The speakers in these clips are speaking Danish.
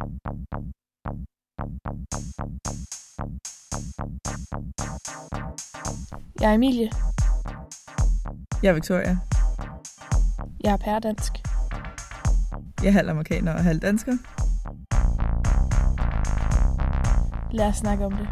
Jeg er Emilie. Jeg er Victoria. Jeg er pæredansk. Jeg er halv amerikaner og halv dansker. Lad os snakke om det.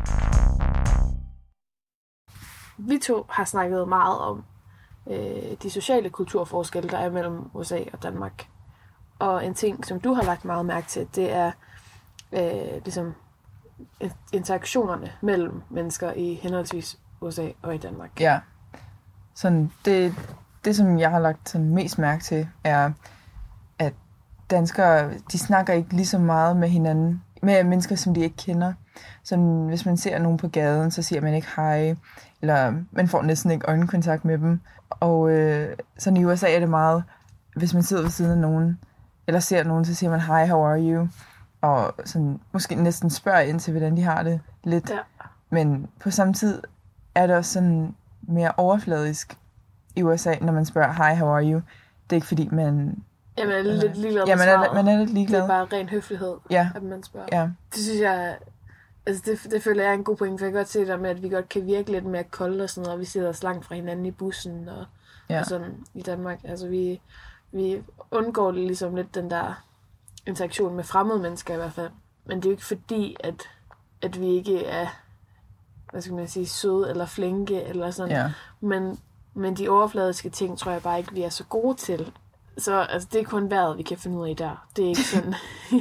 Vi to har snakket meget om de sociale kulturforskelle, der er mellem USA og Danmark. Og en ting, som du har lagt meget mærke til, det er ligesom interaktionerne mellem mennesker i henholdsvis USA og i Danmark. Ja. Sådan, det som jeg har lagt sådan mest mærke til, er, at danskere, de snakker ikke lige så meget med hinanden, med mennesker, som de ikke kender. Så hvis man ser nogen på gaden, så siger man ikke hej, eller man får næsten ikke øjenkontakt med dem. Og sådan i USA er det meget, hvis man sidder ved siden af nogen, eller ser nogen, så siger man hi, how are you? Og sådan, måske næsten spørger ind til, hvordan de har det lidt. Ja. Men på samme tid er det også sådan mere overfladisk i USA, når man spørger hi, how are you? Det er ikke fordi, man... Ja, man er lidt ligeglad med svaret. Man er lidt ligeglad. Det er bare ren høflighed, at man spørger. Ja. Det synes jeg... Altså, det føler jeg er en god point, for jeg kan godt se der med, at vi godt kan virke lidt mere kolde og sådan noget, og vi sidder os langt fra hinanden i bussen og sådan i Danmark. Altså, vi undgår det ligesom lidt den der interaktion med fremmede mennesker i hvert fald. Men det er jo ikke fordi, at vi ikke er, hvad skal man sige, søde eller flinke eller sådan. Ja. Men de overfladiske ting, tror jeg bare ikke, vi er så gode til. Så altså, det er kun vejret, vi kan finde ud af der. Det er ikke sådan...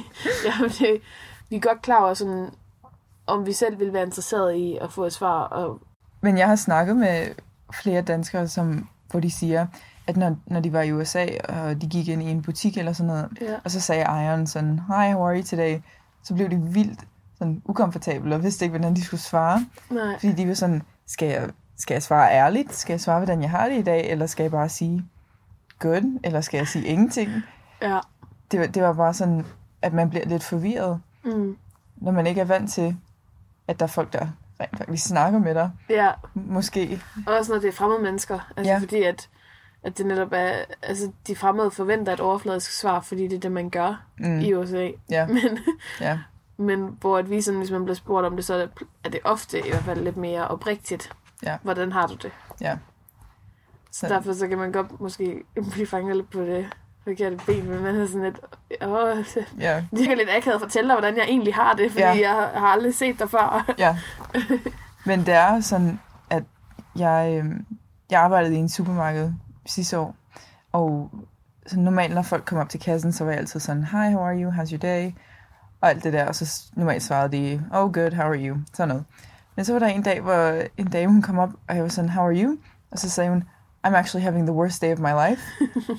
vi er godt klar over sådan... om vi selv ville være interesseret i at få et svar. Og... Men jeg har snakket med flere danskere, hvor de siger, at når de var i USA, og de gik ind i en butik eller sådan noget, og så sagde ejeren sådan, hi, how are you today? Så blev de vildt sådan ukomfortable, og vidste ikke, hvordan de skulle svare. Nej. Fordi de var sådan, skal jeg svare ærligt? Skal jeg svare, hvordan jeg har det i dag? Eller skal jeg bare sige good? Eller skal jeg sige ingenting? Ja. Det var bare sådan, at man bliver lidt forvirret, når man ikke er vant til, at der er folk, der rent faktisk snakker med dig. Ja. Måske. Og også når det er fremmede mennesker. Altså fordi, at det netop er... Altså, de fremmede forventer et overfladisk svar, fordi det er det, man gør i USA. Ja. Men hvor at vi sådan, hvis man bliver spurgt om det, så er det ofte i hvert fald lidt mere oprigtigt. Ja. Hvordan har du det? Ja. Så derfor så kan man godt måske blive fanget lidt på det forkerte ben, men man er sådan lidt... Det er lidt akavet at fortælle dig, hvordan jeg egentlig har det, fordi jeg har aldrig set dig før. Ja. Men det er sådan, at jeg arbejdede i en supermarked sidste år, og så normalt, når folk kom op til kassen, så var jeg altid sådan, hi, how are you, how's your day? Og alt det der, og så normalt svarede de, oh good, how are you? Sådan noget. Men så var der en dag, hvor en dame, hun kom op, og jeg var sådan, how are you? Og så sagde hun, I'm actually having the worst day of my life.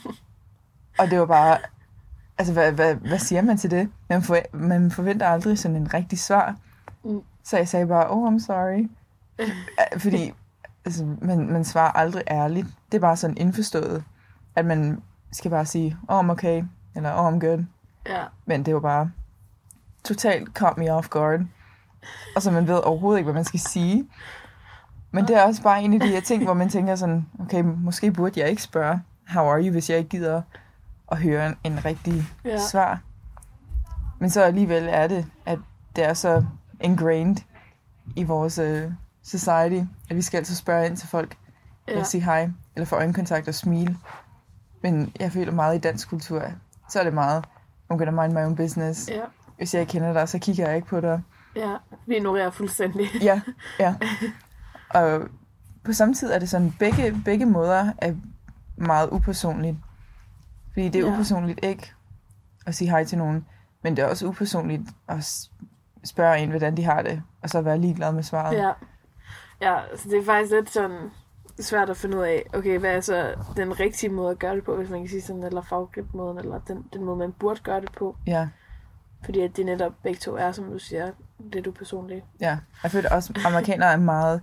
Og det var bare, altså hvad siger man til det? Man forventer aldrig sådan en rigtig svar. Så jeg sagde bare, oh, I'm sorry. Fordi altså, man svarer aldrig ærligt. Det er bare sådan indforstået, at man skal bare sige, oh, I'm okay, eller oh, I'm good. Ja. Men det var bare totalt caught me off guard. Og så man ved overhovedet ikke, hvad man skal sige. Men det er også bare en af de her ting, hvor man tænker sådan, okay, måske burde jeg ikke spørge, how are you, hvis jeg ikke gider at høre en rigtig svar. Men så alligevel er det, at det er så ingrained i vores society, at vi skal altid spørge ind til folk, eller sige hej, eller få øjenkontakt og smile. Men jeg føler meget i dansk kultur, så er det meget, I'm gonna mind my own business. Ja. Hvis jeg ikke kender dig, så kigger jeg ikke på dig. Ja, vi ignorerer fuldstændig. Ja. Og på samme tid er det sådan, begge måder er meget upersonligt. Fordi det er upersonligt ikke at sige hej til nogen, men det er også upersonligt at spørge en, hvordan de har det, og så være ligeglad med svaret. Ja, så det er faktisk lidt sådan svært at finde ud af, okay, hvad er så den rigtige måde at gøre det på, hvis man kan sige sådan, eller favoritmåden, eller den måde, man burde gøre det på. Ja. Fordi at det netop begge to er, som du siger, lidt upersonligt. Ja, jeg føler også, at amerikanere er meget,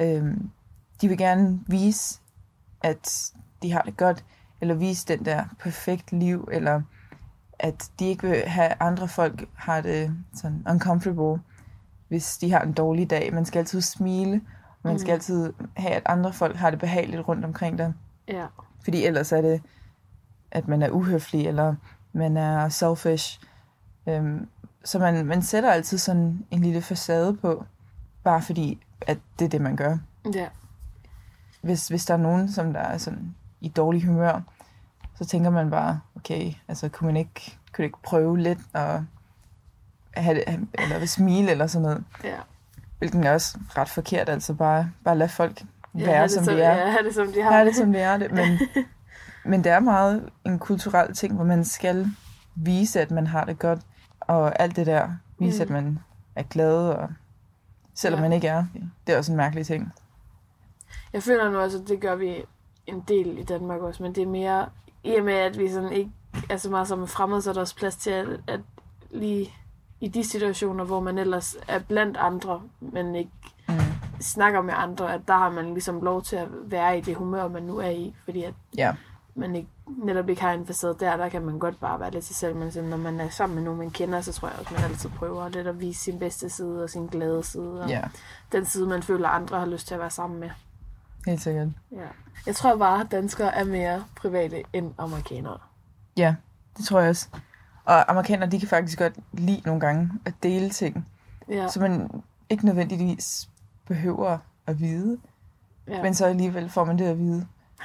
de vil gerne vise, at de har det godt, eller vise den der perfekt liv, eller at de ikke vil have andre folk har det sådan uncomfortable, hvis de har en dårlig dag. Man skal altid smile, og man skal altid have, at andre folk har det behageligt rundt omkring dig. Ja. Fordi ellers er det, at man er uhøflig, eller man er selfish. Så man sætter altid sådan en lille facade på, bare fordi, at det er det, man gør. Ja. Hvis der er nogen, som der er sådan i dårlig humør, så tænker man bare, okay, altså kunne det ikke prøve lidt at have det, eller smile eller sådan noget. Ja. Hvilken er også ret forkert, altså bare lade folk være, som de er. Ja, have det, som de har. Have det, som de er det. Men det er meget en kulturel ting, hvor man skal vise, at man har det godt, og alt det der, vise, at man er glad, og selvom man ikke er. Det er også en mærkelig ting. Jeg føler nu også, at det gør vi en del i Danmark også, men det er mere, i og med, at vi sådan ikke er så meget som fremmede, så er der også plads til, at lige i de situationer, hvor man ellers er blandt andre, men ikke snakker med andre, at der har man ligesom lov til at være i det humør, man nu er i, fordi at man netop ikke har en facade der kan man godt bare være lidt sig selv, men når man er sammen med nogen, man kender, så tror jeg også, man altid prøver lidt at vise sin bedste side og sin glade side, og den side, man føler, andre har lyst til at være sammen med. Helt sikkert. Ja. Jeg tror bare, at danskere er mere private end amerikanere. Ja, det tror jeg også. Og amerikanere, de kan faktisk godt lide nogle gange at dele ting, så man ikke nødvendigvis behøver at vide, men så alligevel får man det at vide.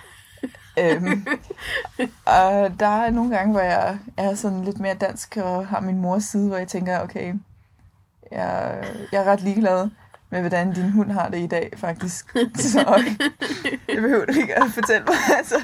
Og der er nogle gange, hvor jeg er sådan lidt mere dansk og har min mors side, hvor jeg tænker, okay, jeg er ret ligeglad med, hvordan din hund har det i dag, faktisk. Så det behøver du ikke at fortælle mig, altså.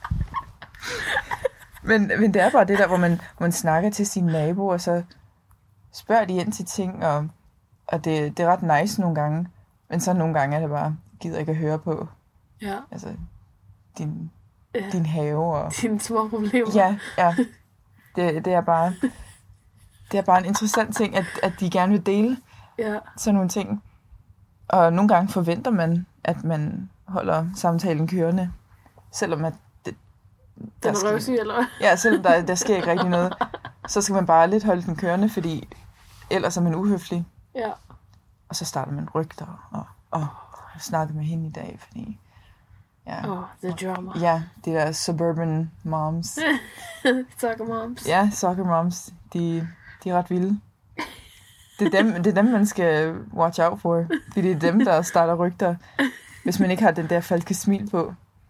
Men det er bare det der, hvor man snakker til sine naboer, og så spørger de ind til ting, og det er ret nice nogle gange. Men så nogle gange er det bare, gider ikke at høre på. Ja. Altså, din have og... Dine små problemer. Ja. Det er bare en interessant ting, at de gerne vil dele sådan nogle ting. Og nogle gange forventer man, at man holder samtalen kørende, selvom at den er røvsyg, eller hvad? Ja, selvom der sker ikke rigtig noget. Så skal man bare lidt holde den kørende, fordi ellers er man uhøflig. Ja. Og så starter man rygter, og jeg snakkede med hende i dag, fordi... Ja. The drama. Ja, de der suburban moms. Soccer moms. Ja, soccer moms. De er ret vilde. Det er dem, man skal watch out for. Fordi det er dem, der starter rygter. Hvis man ikke har den der falske smil på.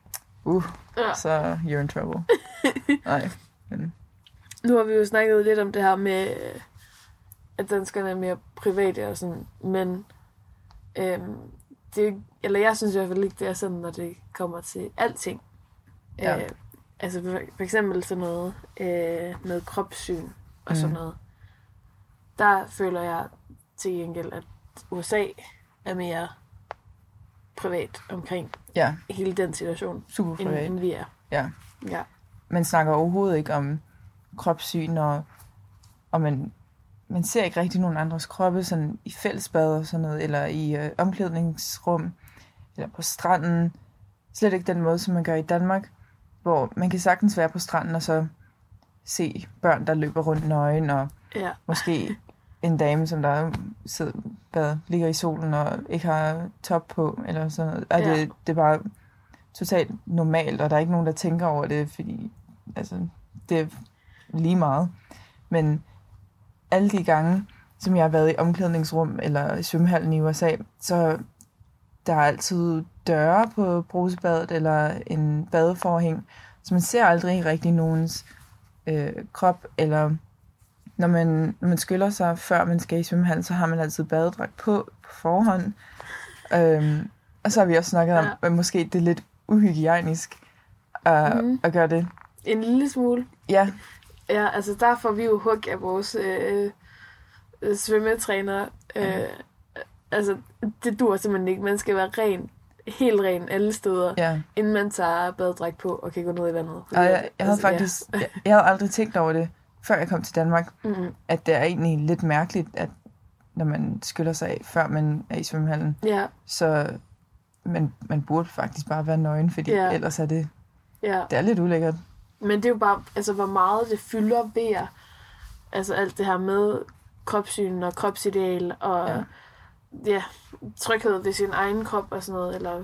Så you're in trouble. Nej. Men... Nu har vi jo snakket lidt om det her med, at danskerne er mere private og sådan, men jeg synes i hvert fald ikke, det er sådan, når det kommer til alting. Ja. Altså for eksempel sådan noget med kropssyn og sådan noget. Der føler jeg til gengæld, at USA er mere privat omkring hele den situation, super privat. End vi er. Ja. Ja. Man snakker overhovedet ikke om kropssyn, og man ser ikke rigtig nogen andres kroppe sådan i fællesbad og sådan noget, eller i omklædningsrum, eller på stranden. Slet ikke den måde, som man gør i Danmark, hvor man kan sagtens være på stranden og så se børn, der løber rundt nøgen, og måske en dame, som der ligger i solen og ikke har top på, eller sådan noget. Og det er bare totalt normalt, og der er ikke nogen, der tænker over det, fordi altså, det er lige meget. Men alle de gange, som jeg har været i omklædningsrum eller i svømmehallen i USA, så der er altid døre på brusebadet eller en badeforhæng, så man ser aldrig rigtig nogens krop, eller når man skyller sig, før man skal i svømmehallen, så har man altid badedragt på forhånd. Og så har vi også snakket om, at måske det er lidt uhygienisk at gøre det. En lille smule. Ja. Ja, altså der får vi jo hug af vores svømmetræner. Altså, det dur simpelthen ikke. Man skal være helt ren alle steder, inden man tager badedragt på og kan gå ned i vandet. Jeg havde aldrig tænkt over det, før jeg kom til Danmark, at det er egentlig lidt mærkeligt, at når man skyller sig af, før man er i svømmehallen, så man burde faktisk bare være nøgen, fordi ellers er det er lidt ulækkert. Men det er jo bare, altså hvor meget det fylder ved, altså alt det her med kropssyn og kropsideal og tryghed ved sin egen krop og sådan noget, eller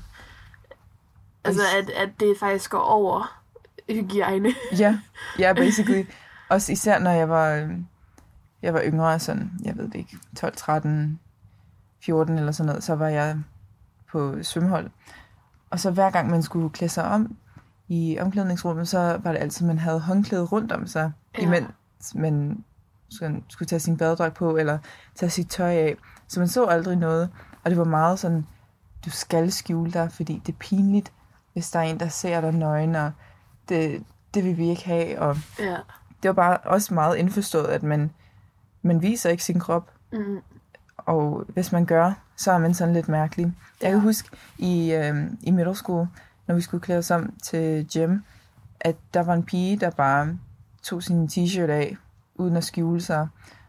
altså at det faktisk går over hygiejne. Ja, basically. Også især når jeg jeg var yngre, sådan, jeg ved det ikke, 12, 13, 14 eller sådan noget, så var jeg på svømmehold. Og så hver gang man skulle klæde sig om i omklædningsrummet, så var det altid, man havde håndklæde rundt om sig, imens man skulle tage sin badedragt på, eller tage sit tøj af. Så man så aldrig noget. Og det var meget sådan, du skal skjule dig, fordi det er pinligt, hvis der er en, der ser dig nøgen, og det vil vi ikke have. Og det var bare også meget indforstået, at man viser ikke sin krop. Mm. Og hvis man gør, så er man sådan lidt mærkelig. Jeg kan huske i middle school, når vi skulle klæde os om til gym, at der var en pige, der bare tog sin t-shirt af, uden at skjule sig.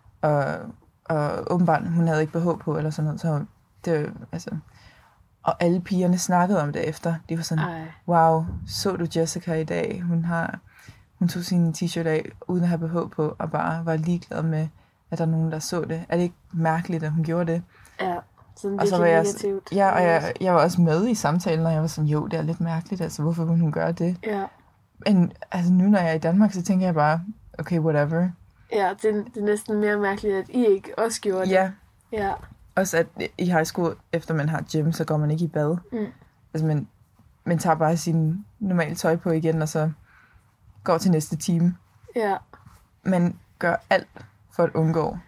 Og åbenbart, hun havde ikke BH på, eller sådan noget. Så det, altså, og alle pigerne snakkede om det efter. De var sådan, wow, så du Jessica i dag? Hun tog sin t-shirt af, uden at have BH på, og bare var ligeglad med, at der er nogen, der så det. Er det ikke mærkeligt, at hun gjorde det? Ja, sådan og så var negativt. Ja, og jeg var også med i samtalen, og jeg var sådan, jo, det er lidt mærkeligt, altså hvorfor vil hun gøre det? Ja. Men altså nu, når jeg er i Danmark, så tænker jeg bare, okay, whatever. Ja, det er næsten mere mærkeligt, at I ikke også gjorde det. Ja. Også at i high school, efter man har gym, så går man ikke i bad. Mm. Altså man tager bare sin normale tøj på igen, og så går til næste time. Ja. Man gør alt for at undgå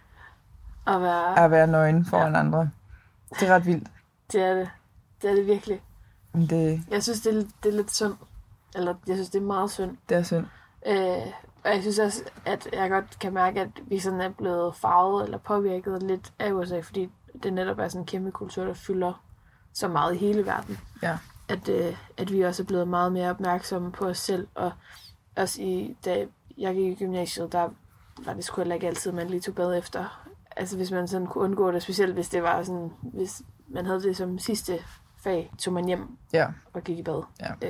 at være nøgen foran andre. Det er ret vildt. Det er det. Det er det virkelig. Jeg synes, det er lidt synd. Eller jeg synes, det er meget synd. Det er synd. Og jeg synes også, at jeg godt kan mærke, at vi sådan er blevet farvet eller påvirket lidt af USA, fordi det netop er sådan en kæmpe kultur, der fylder så meget i hele verden. Ja. At vi også er blevet meget mere opmærksomme på os selv. Og også da jeg gik i gymnasiet, der var det sgu heller ikke altid, man lige tog bad efter. Altså hvis man sådan kunne undgå det, specielt hvis det var sådan, hvis man havde det som sidste fag, tog man hjem og gik i bad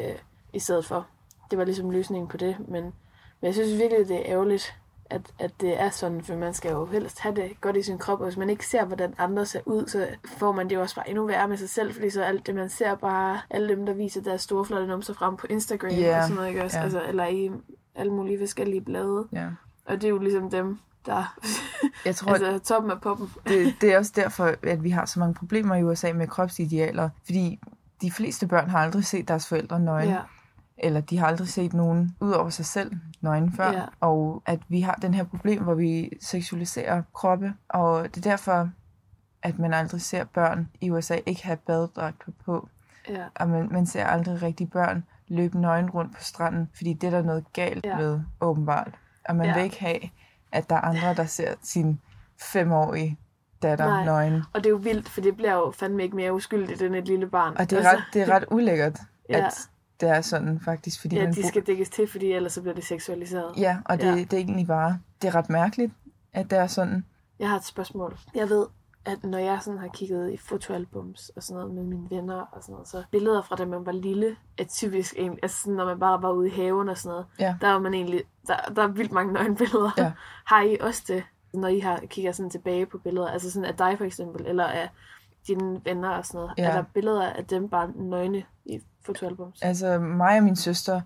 i stedet for. Det var ligesom løsningen på det, men jeg synes virkelig, det er ærgerligt, at det er sådan, for man skal jo helst have det godt i sin krop, og hvis man ikke ser, hvordan andre ser ud, så får man det jo også bare endnu værre med sig selv, fordi så alt det, man ser bare, alle dem, der viser deres store, flotte numser frem på Instagram og sådan noget, ikke også? Altså, eller i alle mulige forskellige blade. Yeah. Og det er jo ligesom dem, der jeg tror, altså toppen af poppen. Det er også derfor, at vi har så mange problemer i USA med kropsidealer, fordi de fleste børn har aldrig set deres forældre nøgen. Yeah. Eller de har aldrig set nogen ud over sig selv nøgen før. Yeah. Og at vi har den her problem, hvor vi seksualiserer kroppe. Og det er derfor, at man aldrig ser børn i USA ikke have badedragt på. Yeah. Og man ser aldrig rigtig børn løbe nøgen rundt på stranden, fordi det er der noget galt med, åbenbart. Og man vil ikke have, at der er andre, der ser sin 5-årige datter nøgen. Og det er jo vildt, for det bliver jo fandme ikke mere uskyldigt end et lille barn. Og det er ret ulækkert, at det er sådan faktisk, fordi de skal dækkes til, fordi ellers så bliver det seksualiseret. Ja, og det er egentlig bare, det er ret mærkeligt, at det er sådan. Jeg har et spørgsmål. Jeg ved, at når jeg sådan har kigget i fotoalbums og sådan noget med mine venner og sådan noget, så billeder fra da man var lille er typisk egentlig, altså sådan, når man bare var ude i haven og sådan noget, der var man egentlig, der er vildt mange nøgenbilleder. Ja. Har I også det, når I kigger sådan tilbage på billeder, altså sådan af dig for eksempel, eller af dine venner og sådan noget, er der billeder af dem bare nøgne i fotoalbums? Altså mig og min søster,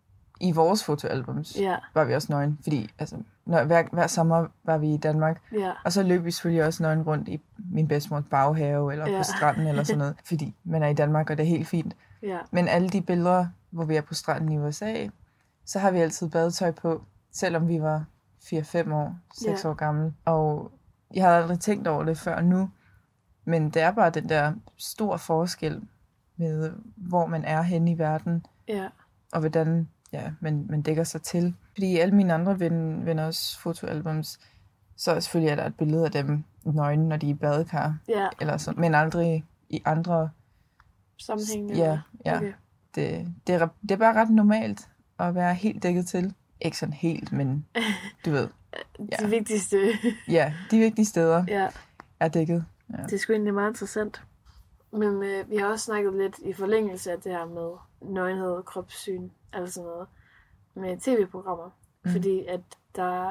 i vores fotoalbums, var vi også nøgen, fordi altså, hver sommer var vi i Danmark, og så løb vi selvfølgelig også nøgen rundt i min bedsmors baghave, eller på stranden, eller sådan noget, fordi man er i Danmark, og det er helt fint. Ja. Men alle de billeder, hvor vi er på stranden i USA, så har vi altid badetøj på, selvom vi var 4-5 år, 6 år gamle. Og jeg havde aldrig tænkt over det før nu, men det er bare den der stor forskel med, hvor man er henne i verden, og hvordan man dækker sig til. Fordi alle mine andre venners fotoalbums, så selvfølgelig er der et billede af dem nøgne, når de er i badekar. Ja. Eller sådan, men aldrig i andre sammenhæng. Ja. Okay. Det er bare ret normalt at være helt dækket til. Ikke sådan helt, men du ved. De vigtigste. Ja, de vigtige steder er dækket. Ja. Det er sgu egentlig meget interessant. Men vi har også snakket lidt i forlængelse af det her med nøgenhed, kropssyn, altså sådan noget, med tv-programmer. Fordi at der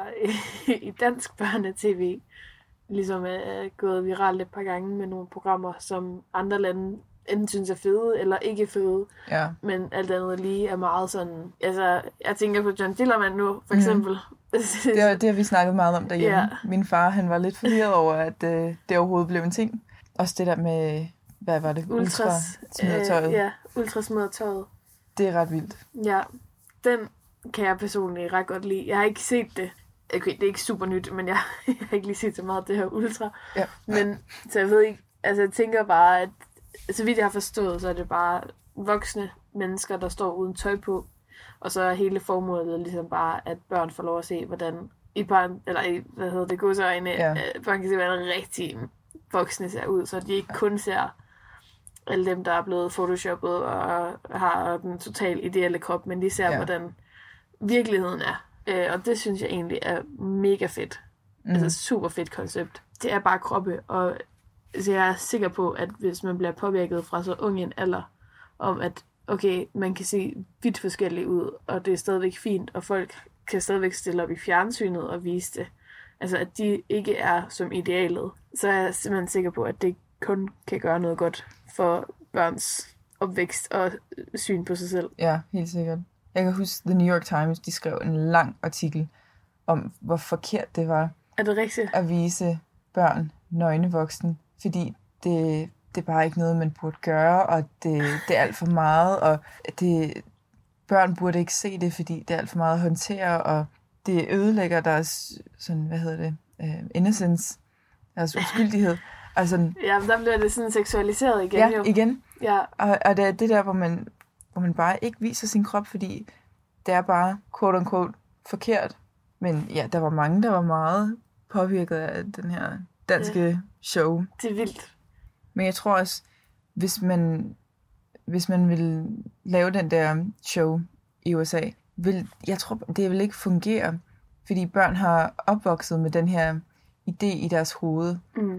i dansk børnetv ligesom er gået viralt et par gange med nogle programmer, som andre lande enten synes er fede, eller ikke fede. Ja. Men alt andet lige er meget sådan... Altså, jeg tænker på John Dillermand nu, for eksempel. Det har vi snakket meget om derhjemme. Ja. Min far, han var lidt forvirret over, at det overhovedet blev en ting. Også det der med, hvad var det? Ultrasmiddertøjet. Ja, ultrasmiddertøjet. Det er ret vildt. Ja, den kan jeg personligt ret godt lide. Jeg har ikke set det. Okay, det er ikke super nyt, men jeg har ikke lige set så meget af det her ultra. Ja. Men, så jeg ved ikke, altså jeg tænker bare, at så vidt jeg har forstået, så er det bare voksne mennesker, der står uden tøj på. Og så er hele formålet ligesom bare, at børn får lov at se, hvordan børn kan se, hvordan rigtig voksne ser ud, så de ikke kun ser alle dem, der er blevet photoshoppet og har den totalt ideelle krop, men de ser, hvordan virkeligheden er. Og det synes jeg egentlig er mega fedt. Altså super fedt koncept. Det er bare kroppe, og så jeg er sikker på, at hvis man bliver påvirket fra så ung en alder, om at okay, man kan se vidt forskelligt ud, og det er stadigvæk fint, og folk kan stadigvæk stille op i fjernsynet og vise det. Altså, at de ikke er som idealet. Så er jeg simpelthen sikker på, at det kun kan gøre noget godt for børns opvækst og syn på sig selv. Ja, helt sikkert. Jeg kan huske, The New York Times, de skrev en lang artikel om, hvor forkert det var er det rigtigt? At vise børn nøgne voksne, fordi det er bare ikke noget, man burde gøre, og det er alt for meget, og børn burde ikke se det, fordi det er alt for meget at håndtere, og det ødelægger deres, sådan, innocence, deres uskyldighed. Altså, ja, der bliver det sådan seksualiseret igen. Ja, jo. igen. Ja. Og det er det der, hvor man bare ikke viser sin krop, fordi det er bare, quote unquote, forkert. Men ja, der var mange, der var meget påvirket af den her danske show. Det er vildt. Men jeg tror også, hvis man vil lave den der show i USA, jeg tror, det vil ikke fungere, fordi børn har opvokset med den her idé i deres hoved,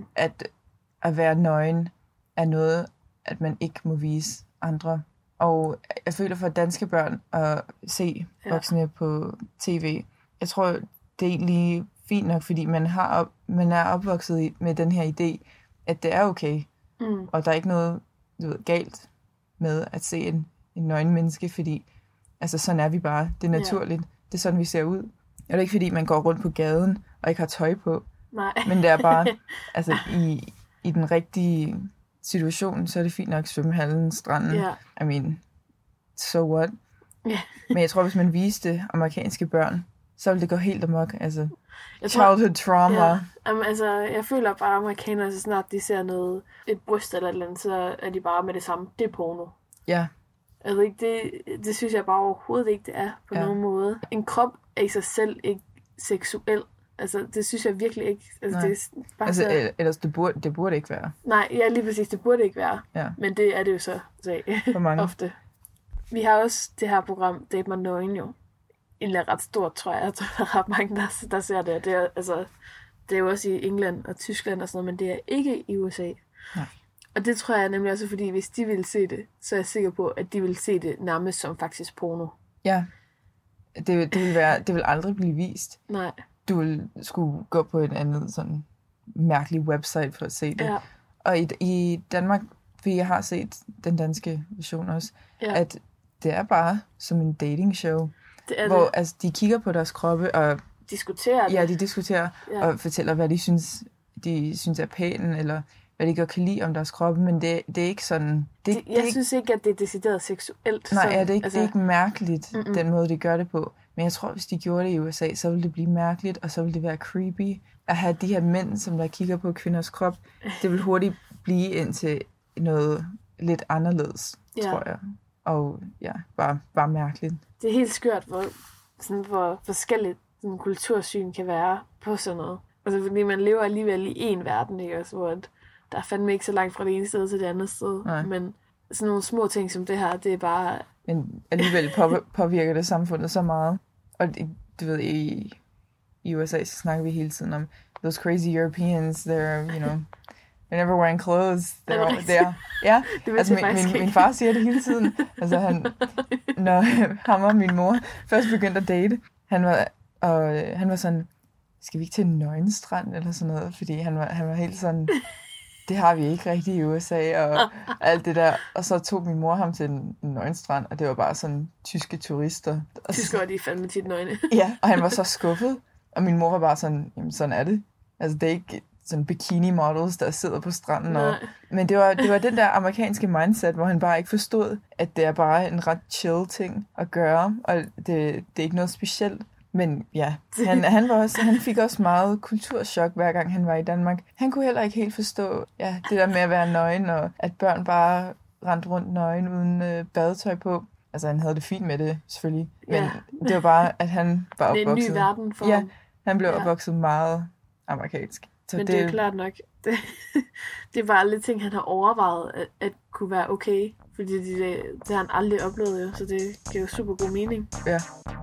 at være nøgen er noget, at man ikke må vise andre. Og jeg føler for danske børn at se voksne på tv, jeg tror, det er egentlig fint nok, fordi man er opvokset med den her idé, at det er okay. Og der er ikke noget galt med at se en nøgen menneske, fordi altså, sådan er vi bare. Det er naturligt. Det er sådan, vi ser ud. Og det er ikke, fordi man går rundt på gaden og ikke har tøj på. Nej. Men det er bare, altså i den rigtige situation, så er det fint nok svømmehallen, stranden. I mean, so what? Men jeg tror, hvis man viste amerikanske børn, så ville det gå helt amok. Altså, childhood trauma. Ja. Altså, jeg føler bare, at amerikanere, så snart de ser et bryst eller et eller andet, så er de bare med det samme. Det er porno. Ja. Altså, det synes jeg bare overhovedet ikke, det er på nogen måde. En krop er i sig selv ikke seksuel. Altså, det synes jeg virkelig ikke. Altså, det er bare altså ellers det burde ikke være. Nej, ja, lige præcis, det burde ikke være. Ja. Men det er det jo så for mange. Ofte. Vi har også det her program, Date mig nøgen jo. Egentlig ret stort, tror jeg. Jeg tror, der er ret mange, der ser det. Det er jo også i England og Tyskland og sådan noget, men det er ikke i USA. Nej. Og det tror jeg nemlig også, fordi hvis de ville se det, så er jeg sikker på, at de ville se det nærmest som faktisk porno. Ja. Det vil aldrig blive vist. Nej. Du vil skulle gå på et andet sådan mærkeligt website for at se det. Ja. Og i Danmark, fordi jeg har set den danske version også, at det er bare som en dating show. Hvor altså, de kigger på deres kroppe og diskuterer det. Ja, de diskuterer og fortæller, hvad de synes er pænt, eller hvad de godt kan lide om deres kroppe, men det er ikke sådan... Jeg synes ikke, at det er decideret seksuelt. Nej, det er ikke mærkeligt, den måde, de gør det på. Men jeg tror, hvis de gjorde det i USA, så ville det blive mærkeligt, og så ville det være creepy. At have de her mænd, som der kigger på kvinders krop, det vil hurtigt blive indtil noget lidt anderledes, tror jeg. Og ja, bare mærkeligt. Det er helt skørt, hvor forskelligt sådan kultursyn kan være på sådan noget. Altså, fordi man lever alligevel i en verden, ikke? Altså, hvor der er fandme ikke så langt fra det ene sted til det andet sted. Nej. Men sådan nogle små ting som det her, det er bare... Men alligevel påvirker det samfundet så meget. Og du ved, i USA så snakker vi hele tiden om those crazy Europeans, they're never wearing clothes. Ja, altså min far siger det hele tiden. Altså når ham og min mor først begyndte at date, han var sådan, skal vi ikke til en nøgenstrand eller sådan noget? Fordi han var helt sådan, det har vi ikke rigtig i USA, og alt det der. Og så tog min mor ham til en nøgenstrand, og det var bare sådan tyske turister. Tyskere, de er fandme tit nøgne. Ja, og han var så skuffet, og min mor var bare sådan, jamen sådan er det. Altså det er ikke sådan bikini models, der sidder på stranden. Men det var den der amerikanske mindset, hvor han bare ikke forstod, at det er bare en ret chill ting at gøre, og det er ikke noget specielt. Men ja, han fik også meget kulturschok, hver gang han var i Danmark. Han kunne heller ikke helt forstå det der med at være nøgen, og at børn bare rendte rundt nøgen uden badetøj på. Altså, han havde det fint med det, selvfølgelig. Men det var bare, at han var opvokset. Det er en ny verden for ham. Han blev opvokset meget amerikansk. Så men det er klart nok. Det er bare lidt ting, han har overvejet, at kunne være okay. Fordi det har han aldrig oplevet, jo. Så det giver jo super god mening. Ja.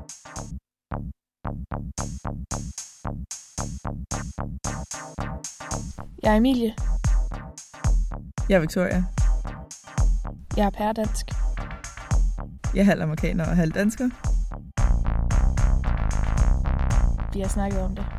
Jeg er Emilie. Jeg er Victoria. Jeg er pærdansk. Jeg er halv amerikaner og halv dansker. Vi har snakket om det.